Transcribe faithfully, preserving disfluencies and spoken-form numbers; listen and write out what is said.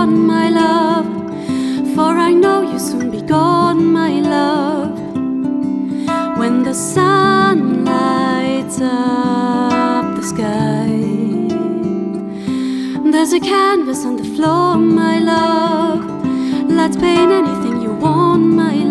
on, my love, for I know you'll soon be gone, my love. When the sun lights up the sky, there's a canvas on the floor, my love. Let's paint anything you want, my